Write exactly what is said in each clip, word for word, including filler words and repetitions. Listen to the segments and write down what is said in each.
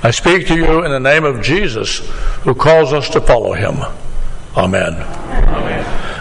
I speak to you in the name of Jesus, who calls us to follow him. Amen. Amen.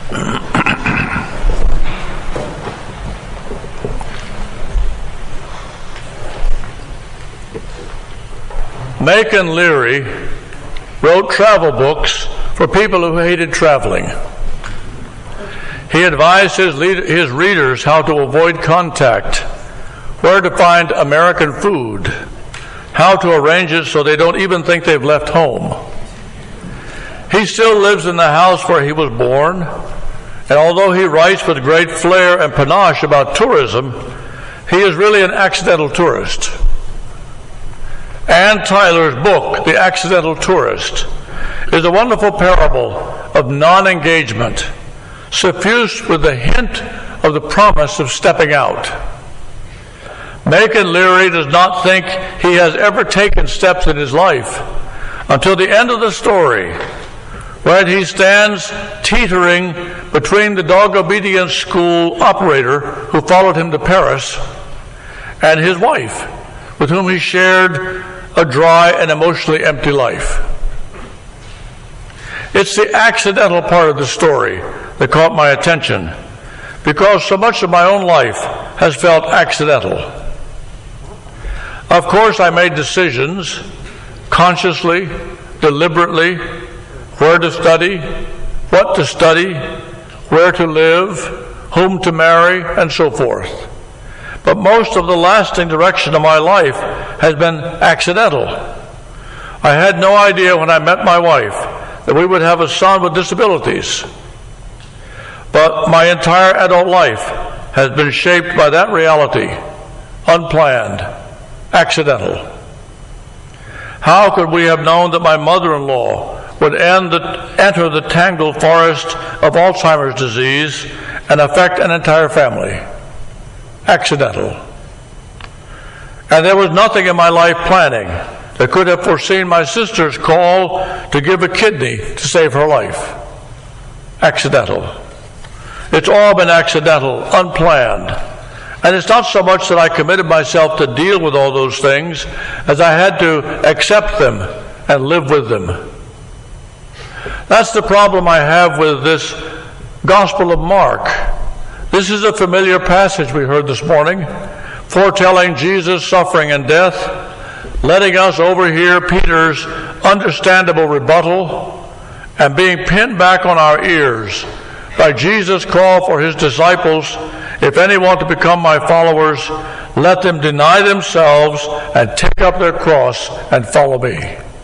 Macon Leary wrote travel books for people who hated traveling. He advised his, lead, his readers how to avoid contact, where to find American food, how to arrange it so they don't even think they've left home. He still lives in the house where he was born, and although he writes with great flair and panache about tourism, he is really an accidental tourist. Ann Tyler's book, The Accidental Tourist, is a wonderful parable of non-engagement, suffused with the hint of the promise of stepping out. Macon Leary does not think he has ever taken steps in his life until the end of the story, where he stands teetering between the dog obedience school operator who followed him to Paris and his wife, with whom he shared a dry and emotionally empty life. It's the accidental part of the story that caught my attention, because so much of my own life has felt accidental. Of course, I made decisions, consciously, deliberately, where to study, what to study, where to live, whom to marry, and so forth. But most of the lasting direction of my life has been accidental. I had no idea when I met my wife that we would have a son with disabilities. But my entire adult life has been shaped by that reality, unplanned, accidental. How could we have known that my mother-in-law would end the, enter the tangled forest of Alzheimer's disease and affect an entire family? Accidental. And there was nothing in my life planning that could have foreseen my sister's call to give a kidney to save her life. Accidental. It's all been accidental, unplanned. And it's not so much that I committed myself to deal with all those things as I had to accept them and live with them. That's the problem I have with this Gospel of Mark. This is a familiar passage we heard this morning, foretelling Jesus' suffering and death, letting us overhear Peter's understandable rebuttal, and being pinned back on our ears by Jesus' call for his disciples, if any want to become my followers, let them deny themselves and take up their cross and follow me.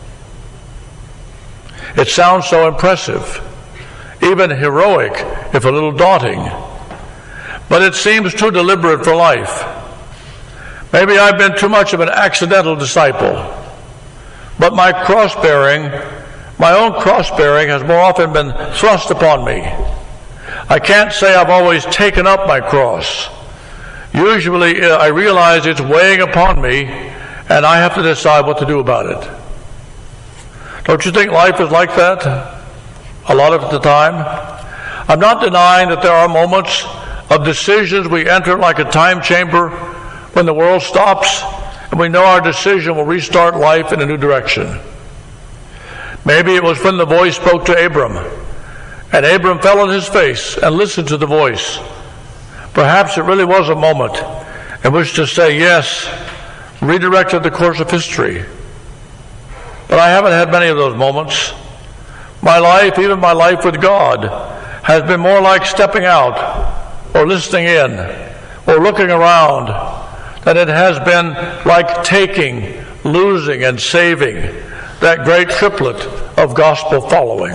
It sounds so impressive, even heroic, if a little daunting. But it seems too deliberate for life. Maybe I've been too much of an accidental disciple. But my cross-bearing, my own cross-bearing has more often been thrust upon me. I can't say I've always taken up my cross. Usually I realize it's weighing upon me, and I have to decide what to do about it. Don't you think life is like that a lot of the time? I'm not denying that there are moments of decisions we enter like a time chamber when the world stops and we know our decision will restart life in a new direction. Maybe it was when the voice spoke to Abram, and Abram fell on his face and listened to the voice. Perhaps it really was a moment in which to say yes redirected the course of history. But I haven't had many of those moments. My life, even my life with God, has been more like stepping out or listening in or looking around than it has been like taking, losing, and saving, that great triplet of gospel following.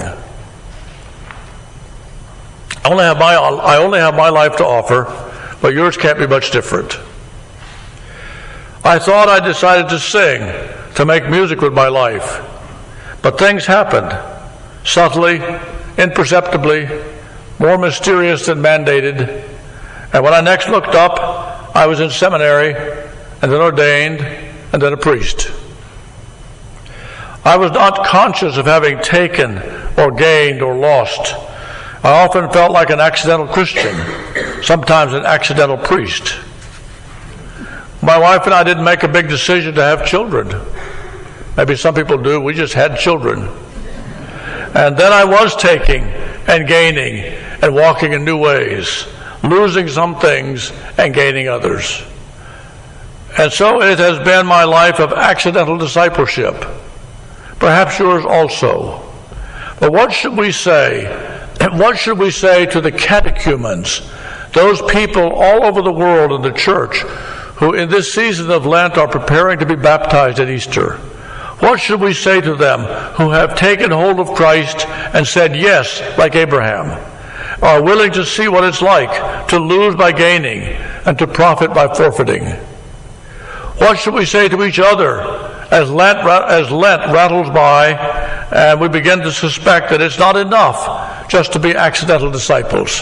I only have my, I only have my life to offer, but yours can't be much different. I thought I decided to sing, to make music with my life. But things happened, subtly, imperceptibly, more mysterious than mandated. And when I next looked up, I was in seminary, and then ordained, and then a priest. I was not conscious of having taken or gained or lost. I often felt like an accidental Christian, sometimes an accidental priest. My wife and I didn't make a big decision to have children. Maybe some people do. We just had children. And then I was taking and gaining and walking in new ways, losing some things and gaining others. And so it has been my life of accidental discipleship. Perhaps yours also. But what should we say? What should we say to the catechumens, those people all over the world in the church who in this season of Lent are preparing to be baptized at Easter? What should we say to them who have taken hold of Christ and said yes, like Abraham, are willing to see what it's like to lose by gaining and to profit by forfeiting? What should we say to each other as Lent, as Lent rattles by and we begin to suspect that it's not enough just to be accidental disciples?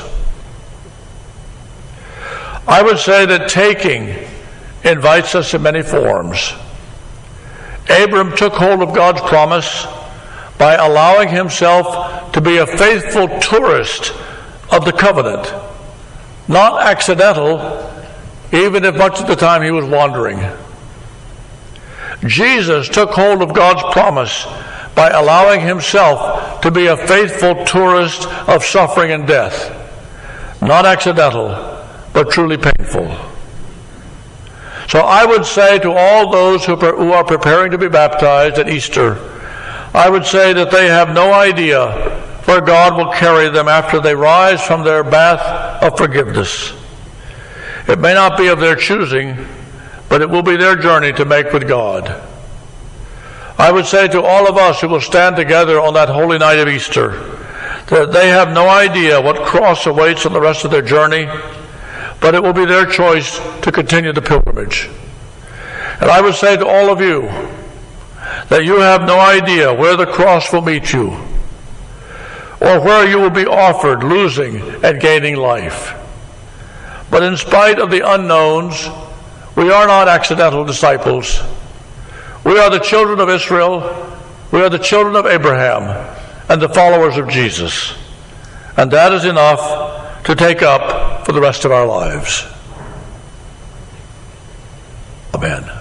I would say that taking invites us in many forms. Abram took hold of God's promise by allowing himself to be a faithful tourist of the covenant, not accidental, even if much of the time he was wandering. Jesus took hold of God's promise by allowing himself to be a faithful tourist of suffering and death, not accidental, but truly painful. So I would say to all those who are preparing to be baptized at Easter, I would say that they have no idea where God will carry them after they rise from their bath of forgiveness. It may not be of their choosing, but it will be their journey to make with God. I would say to all of us who will stand together on that holy night of Easter, that they have no idea what cross awaits on the rest of their journey, but it will be their choice to continue the pilgrimage. And I would say to all of you that you have no idea where the cross will meet you or where you will be offered losing and gaining life. But in spite of the unknowns, we are not accidental disciples. We are the children of Israel. We are the children of Abraham and the followers of Jesus. And that is enough to take up for the rest of our lives. Amen.